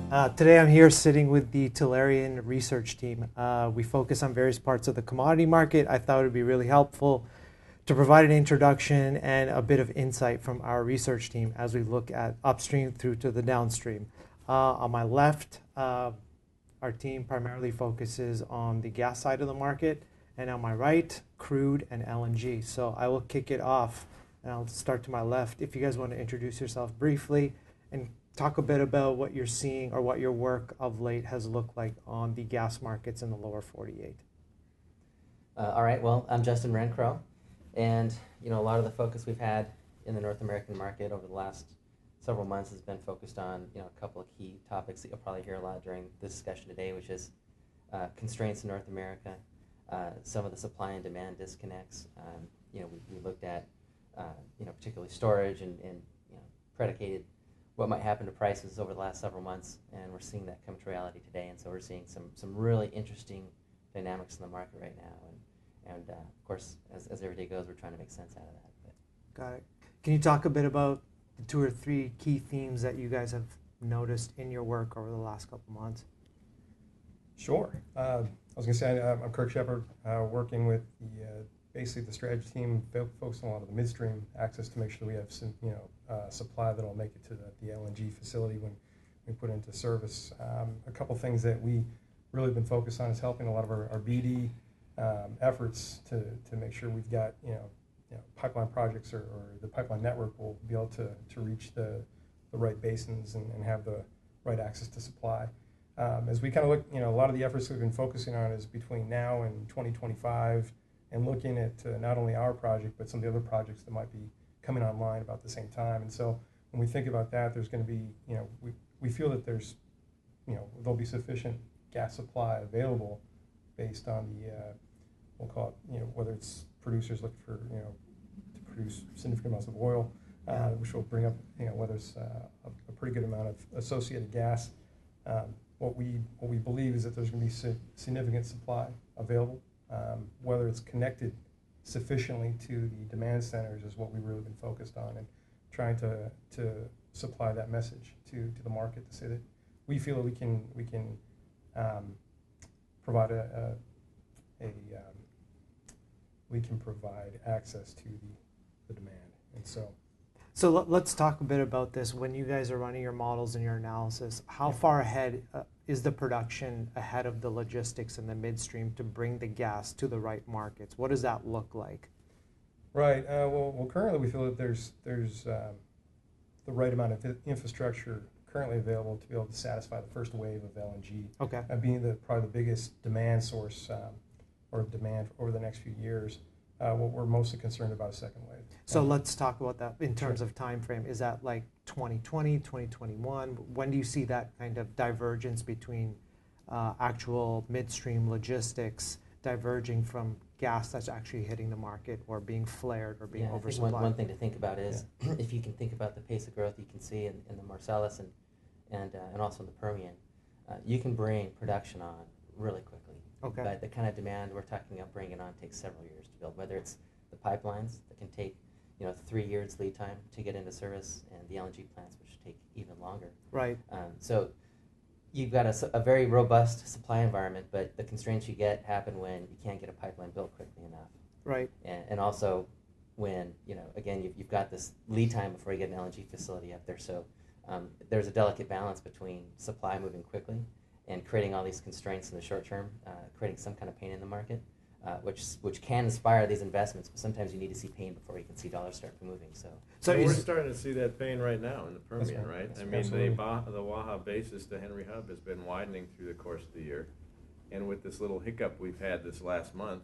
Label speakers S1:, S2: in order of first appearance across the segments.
S1: Today I'm here sitting with the Tellurian research team. We focus on various parts of the commodity market. I thought it would be really helpful to provide an introduction and a bit of insight from our research team as we look at upstream through to the downstream. On my left, our team primarily focuses on the gas side of the market, and on my right, crude and LNG. So I will kick it off, and I'll start to my left. If you guys want to introduce yourself briefly and talk a bit about what you're seeing or what your work of late has looked like on the gas markets in the lower 48.
S2: All right, well, I'm Justin Rencrow, and a lot of the focus we've had in the North American market over the last several months has been focused on a couple of key topics that you'll probably hear a lot during this discussion today, which is constraints in North America, some of the supply and demand disconnects. We looked at particularly storage and predicated what might happen to prices over the last several months, and we're seeing that come to reality today. And so we're seeing some really interesting dynamics in the market right now, and of course, as every day goes, we're trying to make sense out of that.
S1: Got it. Can you talk a bit about the 2 or 3 key themes that you guys have noticed in your work over the last couple months?
S3: Sure. I was going to say I'm Kirk Shepard, working with basically the strategy team, focusing on a lot of the midstream access to make sure that we have some supply that will make it to the LNG facility when we put it into service. A couple things that we really been focused on is helping a lot of our BD efforts to make sure we've got pipeline projects or the pipeline network will be able to reach the right basins and have the right access to supply. As we kind of look, a lot of the efforts we've been focusing on is between now and 2025, and looking at not only our project but some of the other projects that might be coming online about the same time. And so when we think about that, there's going to be, we feel that there's, there'll be sufficient gas supply available based on the, we'll call it, whether it's producers looking for, to produce significant amounts of oil, which will bring up, whether it's a pretty good amount of associated gas. What we believe is that there's going to be significant supply available. Whether it's connected sufficiently to the demand centers is what we've really been focused on, and trying to supply that message to the market to say that we feel that we can provide we can provide access to the demand. And
S1: so let's talk a bit about this. When you guys are running your models and your analysis, how far ahead is the production ahead of the logistics and the midstream to bring the gas to the right markets? What does that look like?
S3: Right. Well, currently we feel that there's the right amount of infrastructure currently available to be able to satisfy the first wave of LNG.
S1: Okay.
S3: Being probably the biggest demand source or demand over the next few years. What we're mostly concerned about is second wave.
S1: So let's talk about that in terms of time frame. Is that like 2020, 2021? When do you see that kind of divergence between actual midstream logistics diverging from gas that's actually hitting the market or being flared or being oversupplied?
S2: I think one thing to think about is if you can think about the pace of growth you can see in the Marcellus and also in the Permian, you can bring production on really quickly.
S1: Okay.
S2: But the kind of demand we're talking about bringing on takes several years to build, whether it's the pipelines that can take 3 years lead time to get into service, and the LNG plants, which take even longer.
S1: Right.
S2: So you've got a very robust supply environment, but the constraints you get happen when you can't get a pipeline built quickly enough.
S1: Right.
S2: And also when, again, you've got this lead time before you get an LNG facility up there. So there's a delicate balance between supply moving quickly and creating all these constraints in the short term, creating some kind of pain in the market, which can inspire these investments, but sometimes you need to see pain before you can see dollars start moving. So
S4: we're starting to see that pain right now in the Permian, right?
S3: That's
S4: I mean, the Waha basis to Henry Hub has been widening through the course of the year, and with this little hiccup we've had this last month,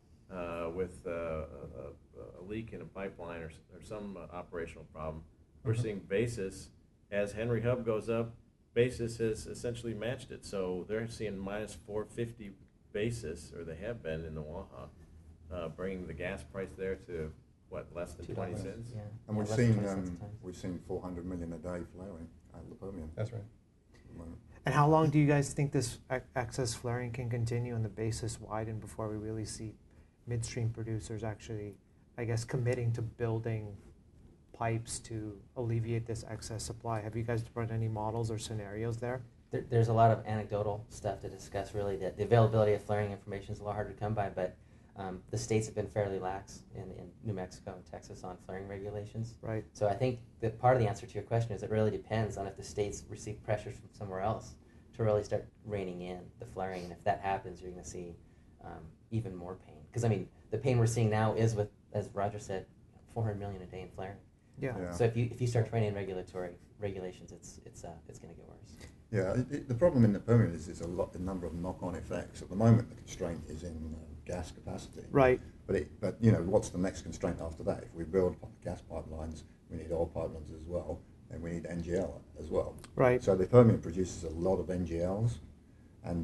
S4: with a leak in a pipeline or some operational problem, we're seeing basis as Henry Hub goes up. Basis has essentially matched it, so they're seeing minus 450 basis, or they have been in the Waha, bringing the gas price there to what, less than 20 cents?
S5: Yeah. And we've seen 400 million a day flaring out of the Permian.
S3: That's right.
S1: And how long do you guys think this excess flaring can continue and the basis widen before we really see midstream producers actually, I guess, committing to building pipes to alleviate this excess supply? Have you guys run any models or scenarios there?
S2: there's a lot of anecdotal stuff to discuss. Really, that the availability of flaring information is a lot harder to come by, but the states have been fairly lax in New Mexico and Texas on flaring regulations.
S1: Right.
S2: So I think that part of the answer to your question is it really depends on if the states receive pressures from somewhere else to really start reining in the flaring, and if that happens, you're going to see even more pain. Because I mean, the pain we're seeing now is with, as Roger said, 400 million a day in flaring.
S1: Yeah.
S5: Yeah.
S2: So if you start training in regulatory regulations, it's going to get worse.
S5: Yeah, the problem in the Permian is there's a number of knock-on effects. At the moment, the constraint is in gas capacity.
S1: Right.
S5: But you know, what's the next constraint after that? If we build gas pipelines, we need oil pipelines as well, and we need NGL as well.
S1: Right.
S5: So the Permian produces a lot of NGLs, and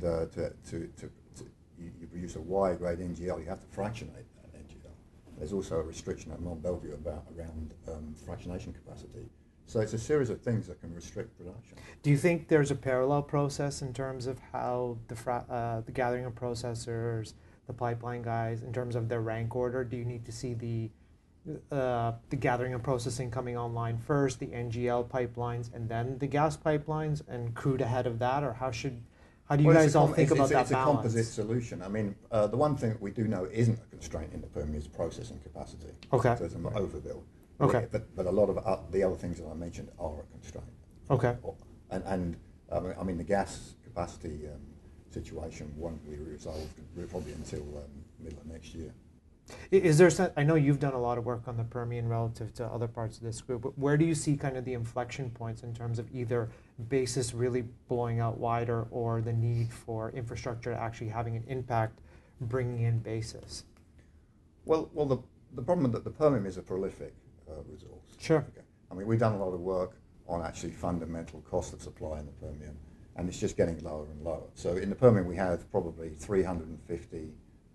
S5: you produce a Y-grade NGL, you have to fractionate that NGL. There's also a restriction at Mont Belvieu around fractionation capacity. So it's a series of things that can restrict production.
S1: Do you think there's a parallel process in terms of how the gathering of processors, the pipeline guys, in terms of their rank order? Do you need to see the gathering and processing coming online first, the NGL pipelines, and then the gas pipelines, and crude ahead of that, or how do you guys all think about that balance?
S5: It's a composite solution. I mean, the one thing that we do know isn't a constraint in the Permian is processing capacity.
S1: Okay.
S5: So it's an overbuild.
S1: Okay.
S5: But a lot of the other things that I mentioned are a constraint.
S1: Okay.
S5: And I mean, the gas capacity situation won't be resolved probably until middle of next year.
S1: Is there? I know you've done a lot of work on the Permian relative to other parts of this group, but where do you see kind of the inflection points in terms of either basis really blowing out wider or the need for infrastructure actually having an impact, bringing in basis?
S5: Well, the problem is that the Permian is a prolific resource.
S1: Sure.
S5: Okay. I mean, we've done a lot of work on actually fundamental cost of supply in the Permian, and it's just getting lower and lower. So in the Permian, we have probably 350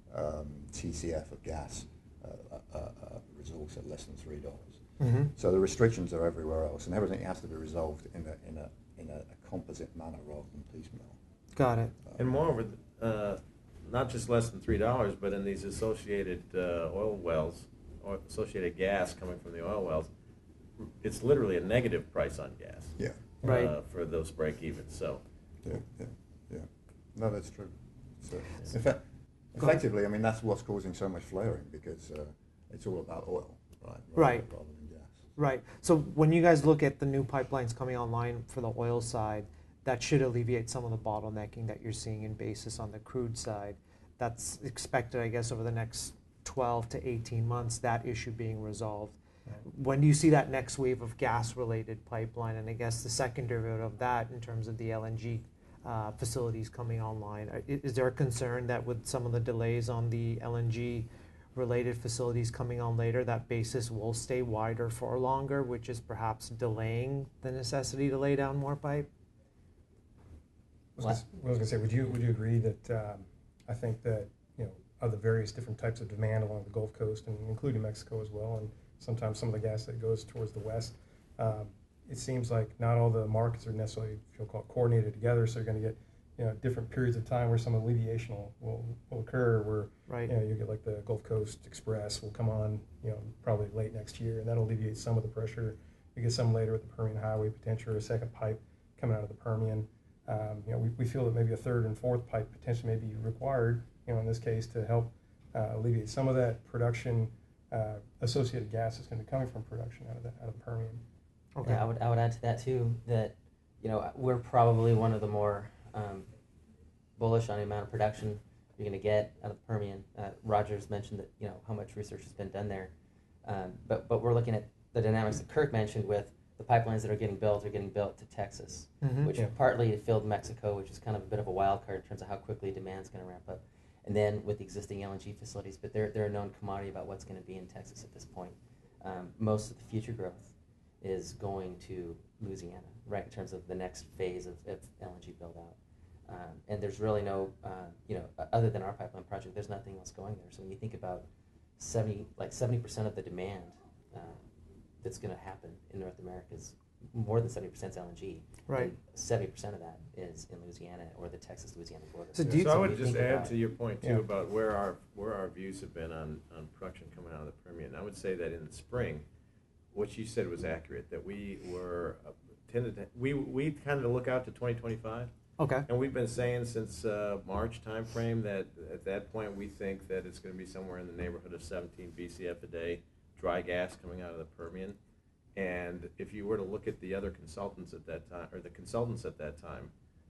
S5: TCF of gas resource at less than $3.
S1: Mm-hmm.
S5: So the restrictions are everywhere else, and everything has to be resolved in a composite manner rather than piecemeal.
S1: Got it.
S4: And moreover, not just less than $3, but in these associated oil wells, or associated gas coming from the oil wells, it's literally a negative price on gas.
S5: Yeah.
S1: Right.
S4: For those break-evens. So.
S5: Yeah. No, that's true. So, in fact, effectively, I mean, that's what's causing so much flaring, because it's all about oil, right?
S1: Right.
S5: Rather than gas.
S1: Right. So when you guys look at the new pipelines coming online for the oil side, that should alleviate some of the bottlenecking that you're seeing in basis on the crude side. That's expected, I guess, over the next 12 to 18 months, that issue being resolved. Right. When do you see that next wave of gas-related pipeline? And I guess the second derivative of that in terms of the LNG facilities coming online, is there a concern that with some of the delays on the LNG-related facilities coming on later, that basis will stay wider for longer, which is perhaps delaying the necessity to lay down more pipe?
S3: I was going to say, would you agree that I think that, you know, of the various different types of demand along the Gulf Coast, and including Mexico as well, and sometimes some of the gas that goes towards the west, it seems like not all the markets are necessarily, if you'll call it, coordinated together, so you're going to get, you know, different periods of time where some alleviation will occur, where,
S1: right,
S3: you know, you get like the Gulf Coast Express will come on, you know, probably late next year, and that'll alleviate some of the pressure. You get some later with the Permian Highway, potentially, or a second pipe coming out of the Permian. You know, we feel that maybe a third and fourth pipe potentially may be required, you know, in this case, to help alleviate some of that production associated gas that's going to be coming from production out of the Permian.
S1: Okay.
S2: Yeah, I would add to that too, that, you know, we're probably one of the more bullish on the amount of production you're going to get out of the Permian. Roger's mentioned that, you know, how much research has been done there, but we're looking at the dynamics that Kirk mentioned with the pipelines that are getting built to Texas,
S1: Mm-hmm.
S2: which partly filled Mexico, which is kind of a bit of a wild card in terms of how quickly demand's going to ramp up, and then with the existing LNG facilities. But they're a known commodity about what's going to be in Texas at this point. Most of the future growth is going to Louisiana, right, in terms of the next phase of LNG build-out. And there's really no, you know, other than our pipeline project, there's nothing else going there. So when you think about 70% of the demand that's going to happen in North America is more than 70% is LNG.
S1: Right.
S2: And 70% of that is in Louisiana or the Texas-Louisiana border.
S1: So
S4: So I would
S2: when you
S4: just
S2: think
S4: add
S2: about-
S4: to your point too
S3: Yeah.
S4: about where our views have been on production coming out of the Permian. I would say that in the spring, what you said was accurate. That we were we kind of look out to 2025
S1: Okay.
S4: And we've been saying since March timeframe that at that point we think that it's going to be somewhere in the neighborhood of 17 BCF a day dry gas coming out of the Permian. And if you were to look at the other consultants at that time, or the consultants at that time,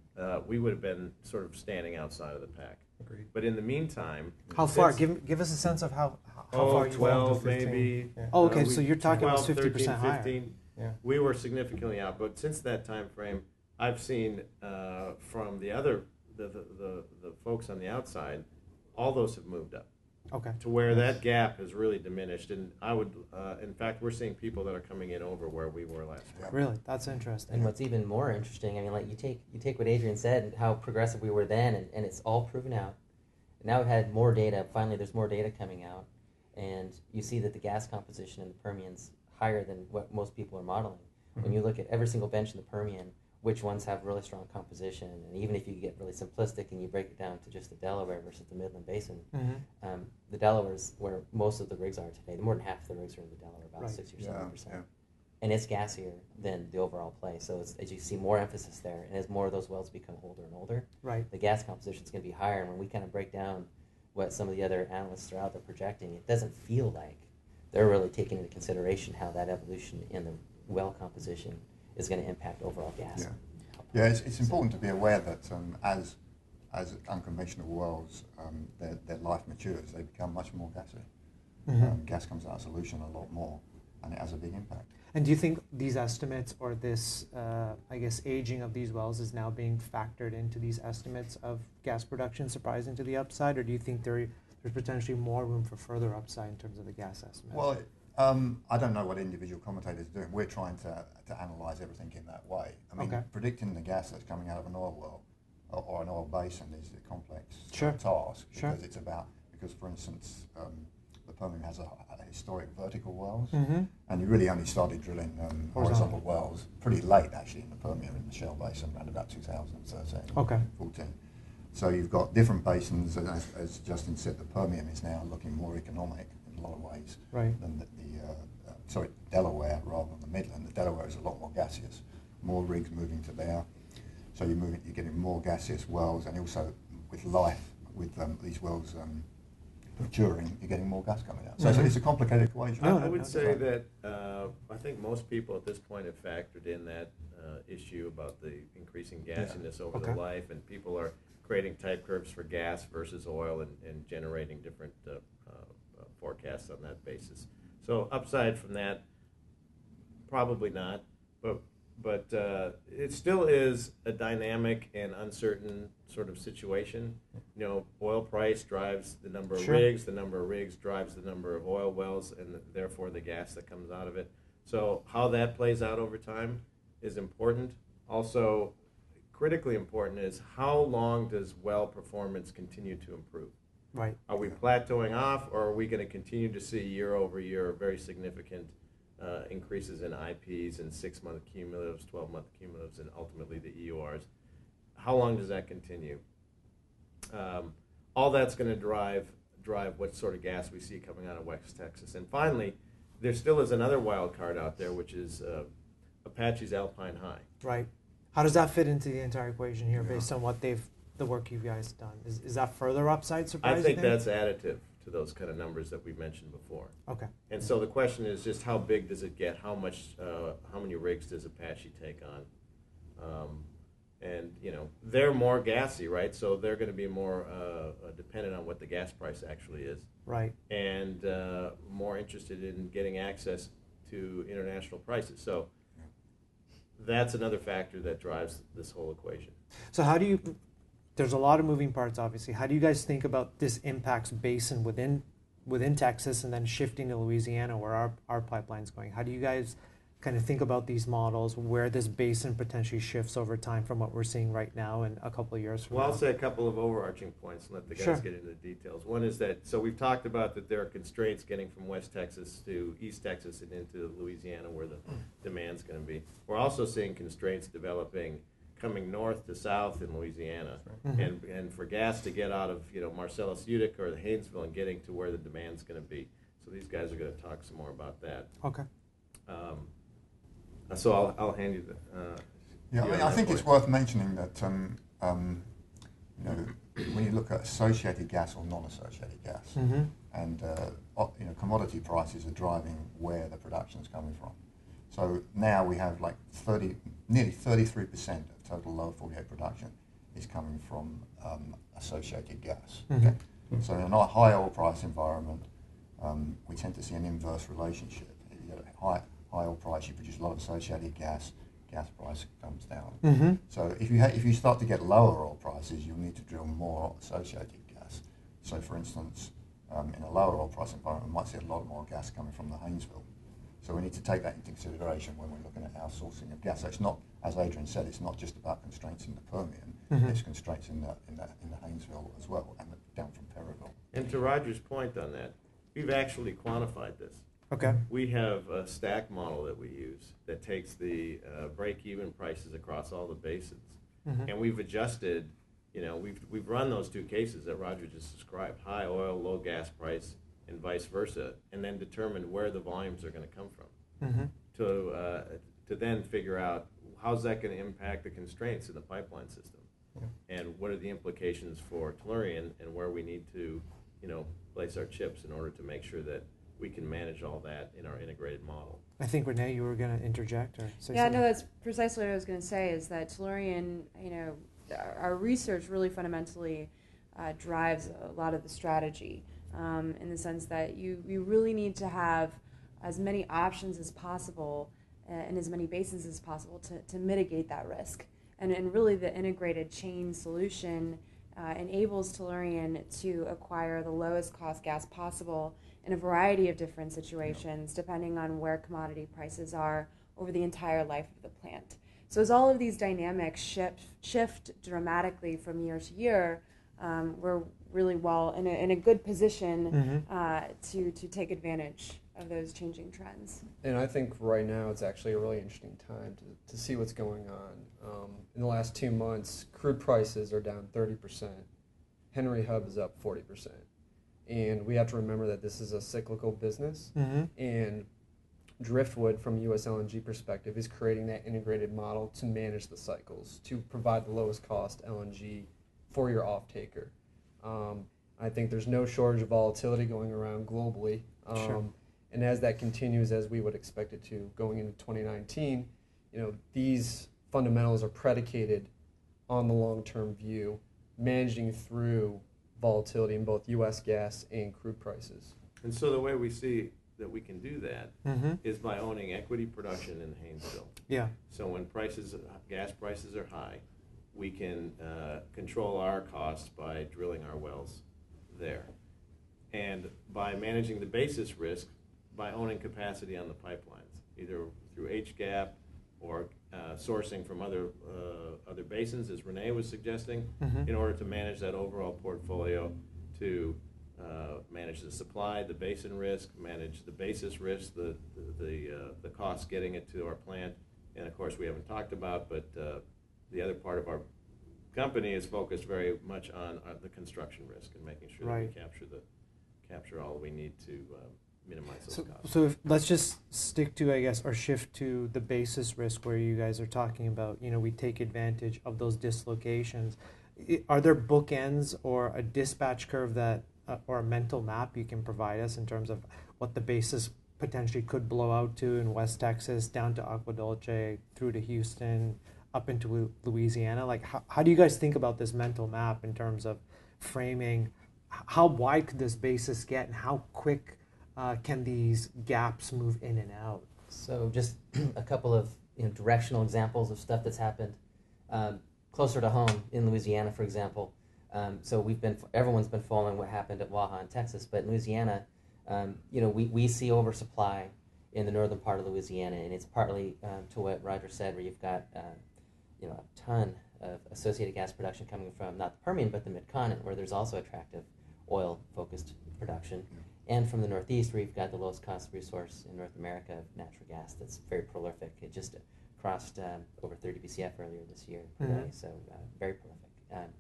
S4: we would have been sort of standing outside of the pack.
S3: Agreed.
S4: But in the meantime,
S1: How far?
S4: since-
S1: Give us a sense of how
S4: oh,
S1: far you
S4: 12
S3: 15,
S4: maybe.
S3: yeah.
S1: Oh, okay,
S4: we-
S1: so you're talking about
S4: 12,
S1: 50%
S4: 13,
S1: higher.
S4: 15.
S3: Yeah.
S4: We were significantly out, but since that time frame, I've seen from the other the folks on the outside, all those have moved up
S1: Okay.
S4: to where that gap has really diminished. And I would, in fact, we're seeing people that are coming in over where we were last year.
S1: Really, that's interesting.
S2: And what's even more interesting, I mean, like you take what Adrian said and how progressive we were then, and it's all proven out. And now we've had more data. Finally, there's more data coming out, and you see that the gas composition in the Permian's higher than what most people are modeling. When you look at every single bench in the Permian, which ones have really strong composition, and even if you get really simplistic and you break it down to just the Delaware versus the Midland Basin, the Delaware is where most of the rigs are today. More than half of the rigs are in the Delaware, about
S1: Right.
S2: 60 or
S5: Yeah,
S2: 70%.
S5: yeah.
S2: And it's gassier than the overall play. So as you see more emphasis there, and as more of those wells become older and older,
S1: Right.
S2: the gas composition is going to be higher. And when we kind of break down what some of the other analysts are out there projecting, it doesn't feel like they're really taking into consideration how that evolution in the well composition is going to impact overall gas.
S5: Yeah. Yeah, it's important to be aware that as unconventional wells, their life matures, they become much more gassy. Gas comes out of solution a lot more, and it has a big impact.
S1: And do you think these estimates or this, I guess, aging of these wells is now being factored into these estimates of gas production surprising to the upside, or do you think there's potentially more room for further upside in terms of the gas estimates?
S5: Well, I don't know what individual commentators are doing. We're trying to analyse everything in that way. I mean,
S1: Okay.
S5: predicting the gas that's coming out of an oil well or an oil basin is a complex
S1: Sure.
S5: task
S1: Sure.
S5: because for instance, the Permian has a historic vertical wells,
S1: Mm-hmm.
S5: and you really only started drilling horizontal wells pretty late actually in the Permian, in the Shell Basin, around about 2013,
S1: Okay.
S5: 14. So you've got different basins, and as Justin said, the Permian is now looking more economic in a lot of ways
S1: Right.
S5: than Delaware rather than the Midland. The Delaware is a lot more gaseous, more rigs moving to there, so you're getting more gaseous wells, and also with these wells maturing, you're getting more gas coming out. So it's a complicated equation.
S1: No,
S4: I would
S1: no,
S4: say
S1: no.
S4: that I think most people at this point have factored in that issue about the increasing gassiness over
S1: Okay.
S4: the life, and people are creating type curves for gas versus oil and generating different forecasts on that basis. So upside from that, probably not, but it still is a dynamic and uncertain sort of situation. You know, oil price drives the number of
S1: Sure.
S4: rigs, the number of rigs drives the number of oil wells, and therefore the gas that comes out of it. So how that plays out over time is important. Also, critically important is how long does well performance continue to improve?
S1: Right.
S4: Are we plateauing off, or are we going to continue to see year over year very significant increases in IPs and 6-month cumulatives, 12-month cumulatives, and ultimately the EURs? How long does that continue? All that's going to drive what sort of gas we see coming out of West Texas. And finally, there still is another wild card out there, which is Apache's Alpine High.
S1: Right. How does that fit into the entire equation here, based on the work you guys done? Is that further upside surprise?
S4: I think that's additive to those kind of numbers that we mentioned before.
S1: Okay.
S4: And so the question is just how big does it get? How many rigs does Apache take on? And you know, they're more gassy, right? So they're going to be more dependent on what the gas price actually is,
S1: Right.
S4: and more interested in getting access to international prices. So that's another factor that drives this whole equation.
S1: So how do you? There's a lot of moving parts, obviously. How do you guys think about this impacts basin within Texas, and then shifting to Louisiana, where our pipeline's going? How do you guys kind of think about these models, where this basin potentially shifts over time from what we're seeing right now and a couple of years from
S4: Well,
S1: now?
S4: I'll say a couple of overarching points and let the guys
S1: Sure.
S4: get into the details. One is that, so we've talked about that there are constraints getting from West Texas to East Texas and into Louisiana where the demand's going to be. We're also seeing constraints developing coming north to south in Louisiana, and for gas to get out of Marcellus Utica or the Haynesville and getting to where the demand's going to be. So these guys are going to talk some more about that.
S1: Okay.
S4: So I'll hand you the.
S5: Yeah, I think it's worth mentioning that you know, when you look at associated gas or non-associated gas, and commodity prices are driving where the production is coming from. So now we have like nearly 33% of total lower 48 production is coming from associated gas. Okay? So in a high oil price environment, we tend to see an inverse relationship. If you get a high oil price, you produce a lot of associated gas price comes down. So if you start to get lower oil prices, you'll need to drill more associated gas. So for instance, in a lower oil price environment, we might see a lot more gas coming from the Haynesville. So we need to take that into consideration when we're looking at our sourcing of gas. So it's not, as Adrian said, it's not just about constraints in the Permian. It's constraints in the Haynesville as well, and down from Perryville.
S4: And to Roger's point on that, we've actually quantified this.
S1: Okay.
S4: We have a stack model that we use that takes the break-even prices across all the basins, and we've adjusted. You know, we've run those two cases that Roger just described: high oil, low gas price, and vice versa, and then determined where the volumes are going to come from. To then figure out how's that going to impact the constraints in the pipeline system, and what are the implications for Tellurian, and where we need to, place our chips in order to make sure that we can manage all that in our integrated model.
S1: I think, Renee, you were going to interject or say
S6: Yeah,
S1: something.
S6: no, that's precisely what I was going to say, is that Tellurian, our research really fundamentally drives a lot of the strategy, in the sense that you really need to have as many options as possible and as many basins as possible to mitigate that risk. And really the integrated chain solution enables Tellurian to acquire the lowest cost gas possible in a variety of different situations, depending on where commodity prices are over the entire life of the plant. So as all of these dynamics shift dramatically from year to year, we're really in a good position to take advantage of those changing trends.
S7: And I think right now it's actually a really interesting time to see what's going on. In the last 2 months, crude prices are down 30%. Henry Hub is up 40%. And we have to remember that this is a cyclical business. And Driftwood, from a U.S. LNG perspective, is creating that integrated model to manage the cycles, to provide the lowest cost LNG for your off-taker. I think there's no shortage of volatility going around globally.
S1: Sure.
S7: And as that continues, as we would expect it to, going into 2019, these fundamentals are predicated on the long-term view, managing through volatility in both U.S. gas and crude prices.
S4: And so the way we see that we can do that is by owning equity production in Haynesville.
S1: Yeah.
S4: So when gas prices are high, we can control our costs by drilling our wells there. And by managing the basis risk, by owning capacity on the pipelines, either through HGAP or sourcing from other basins, as Renee was suggesting, in order to manage that overall portfolio, to manage the supply, the basin risk, manage the basis risk, the costs getting it to our plant, and of course we haven't talked about, but the other part of our company is focused very much on the construction risk and making sure that we capture all we need to minimize those costs.
S1: So let's just stick to, I guess, or shift to the basis risk where you guys are talking about, we take advantage of those dislocations. Are there bookends or a dispatch curve that, or a mental map you can provide us in terms of what the basis potentially could blow out to in West Texas, down to Agua Dulce, through to Houston, up into Louisiana? Like, how do you guys think about this mental map in terms of framing? How wide could this basis get, and how quick can these gaps move in and out?
S2: So just a couple of directional examples of stuff that's happened closer to home in Louisiana, for example. So everyone's been following what happened at Waha in Texas, but in Louisiana, we see oversupply in the northern part of Louisiana, and it's partly to what Roger said, where you've got a ton of associated gas production coming from not the Permian but the Mid-Continent, where there's also attractive oil-focused production, and from the Northeast, where you've got the lowest cost resource in North America of natural gas that's very prolific. It just crossed over 30 BCF earlier this year per day, so very prolific.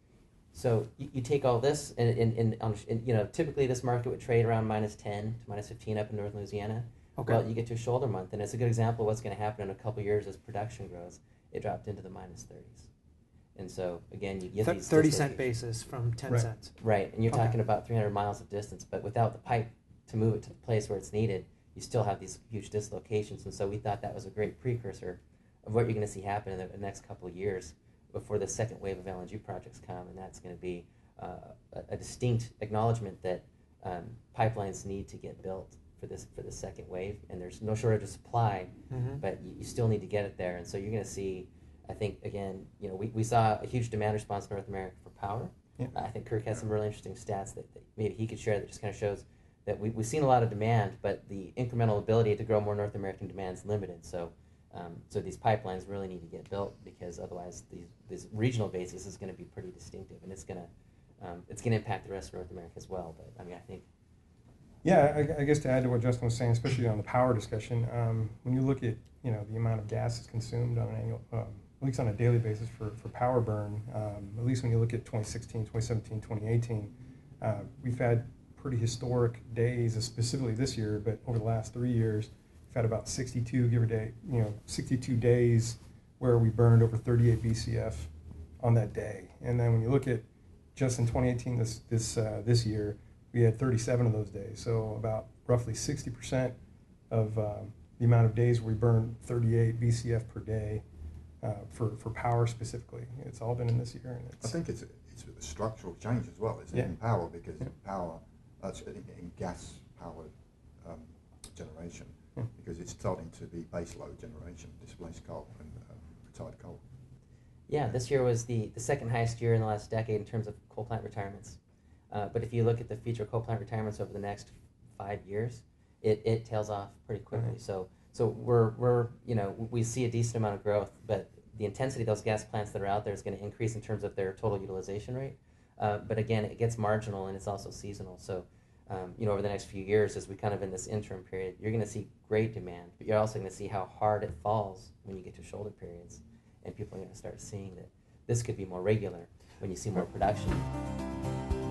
S2: So you take all this, and typically this market would trade around -10 to -15 up in North Louisiana.
S1: Okay.
S2: Well, you get to a shoulder month, and it's a good example of what's going to happen in a couple years as production grows. It dropped into the -30s. And so again, you get these
S1: 30-cent
S2: dislocations.
S1: basis from 10
S3: Right.
S1: cents.
S2: Right, and you're
S1: Okay.
S2: talking about 300 miles of distance, but without the pipe to move it to the place where it's needed, you still have these huge dislocations. And so we thought that was a great precursor of what you're going to see happen in the next couple of years before the second wave of LNG projects come, and that's going to be a distinct acknowledgement that pipelines need to get built for this second wave, and there's no shortage of supply,
S1: Mhm.
S2: but you still need to get it there. And so you're going to see, I think, again, we saw a huge demand response in North America for power.
S3: Yeah.
S2: I think Kirk has some really interesting stats that maybe he could share that just kind of shows that we've seen a lot of demand, but the incremental ability to grow more North American demand is limited. So these pipelines really need to get built, because otherwise these regional basis is going to be pretty distinctive, and it's going to impact the rest of North America as well. But I mean, I think.
S3: Yeah, I guess to add to what Justin was saying, especially on the power discussion, when you look at the amount of gas that's consumed on an annual, at least on a daily basis for power burn, at least when you look at 2016, 2017, 2018, we've had pretty historic days, specifically this year, but over the last 3 years, we've had about 62, give or take, 62 days where we burned over 38 BCF on that day. And then when you look at just in 2018, this year, we had 37 of those days. So about roughly 60% of the amount of days we burned 38 BCF per day for power specifically. It's all been in this year. And
S5: I think it's a structural change as well, isn't it,
S3: Yeah.
S5: in power, because
S3: Yeah.
S5: power, in gas-powered generation,
S3: Yeah.
S5: because it's starting to be baseload generation, displaced coal and retired coal.
S2: Yeah, this year was the second highest year in the last decade in terms of coal plant retirements. But if you look at the future coal plant retirements over the next 5 years, it tails off pretty quickly.
S3: Mm-hmm.
S2: So we see a decent amount of growth, but the intensity of those gas plants that are out there is going to increase in terms of their total utilization rate. But again, it gets marginal, and it's also seasonal. So over the next few years, as we kind of in this interim period, you're going to see great demand, but you're also going to see how hard it falls when you get to shoulder periods, and people are going to start seeing that this could be more regular when you see more production.